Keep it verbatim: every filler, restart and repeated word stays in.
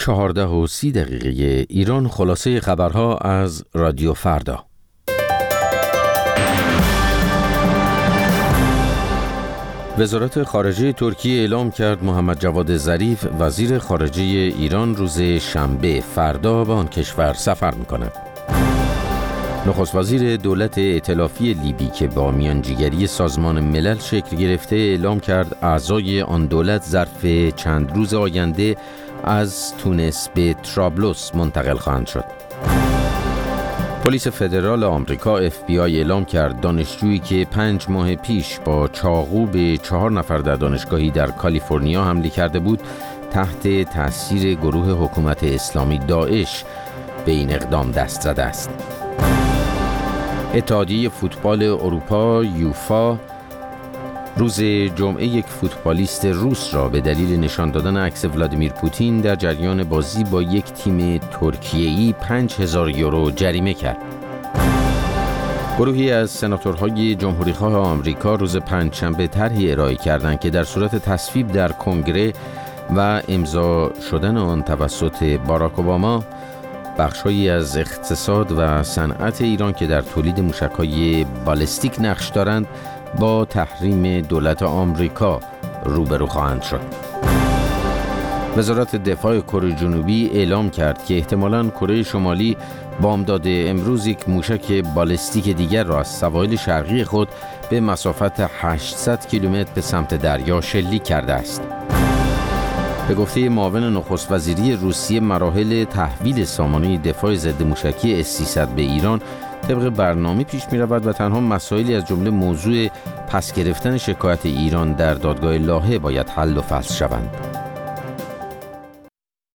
چهارده و سی دقیقه ایران. خلاصه خبرها از رادیو فردا. وزارت خارجه ترکیه اعلام کرد محمد جواد ظریف وزیر خارجه ایران روز شنبه فردا به آن کشور سفر می‌کند. نخست وزیر دولت ائتلافی لیبی که با میانجیگری سازمان ملل شکل گرفته اعلام کرد اعضای آن دولت ظرف چند روز آینده از تونس به طرابلس منتقل خواهند شد. پلیس فدرال آمریکا اف بی آی اعلام کرد دانشجویی که پنج ماه پیش با چاقو به چهار نفر در دانشگاهی در کالیفرنیا حمله کرده بود تحت تأثیر گروه حکومت اسلامی داعش به این اقدام دست زده است. اتحادیه فوتبال اروپا یوفا روز جمعه یک فوتبالیست روس را به دلیل نشان دادن عکس ولادیمیر پوتین در جریان بازی با یک تیم ترکیه‌ای پنج هزار یورو جریمه کرد. گروهی از سناتورهای جمهوریخواه آمریکا روز پنجشنبه طرحی ارائه کردند که در صورت تصویب در کنگره و امضا شدن آن توسط باراک اوباما بخش‌هایی از اقتصاد و صنعت ایران که در تولید موشک‌های بالستیک نقش دارند با تحریم دولت آمریکا روبرو خواهند شد. وزارت دفاع کره جنوبی اعلام کرد که احتمالاً کره شمالی بامداد امروز یک موشک بالستیک دیگر را از سواحل شرقی خود به مسافت هشتصد کیلومتر به سمت دریا شلیک کرده است. به گفته معاون نخست وزیری روسیه مراحل تحویل سامانه دفاع ضد موشکی اس سیصد به ایران طبق برنامه پیش می رود و تنها مسائلی از جمله موضوع پس گرفتن شکایت ایران در دادگاه لاهه باید حل و فصل شوند.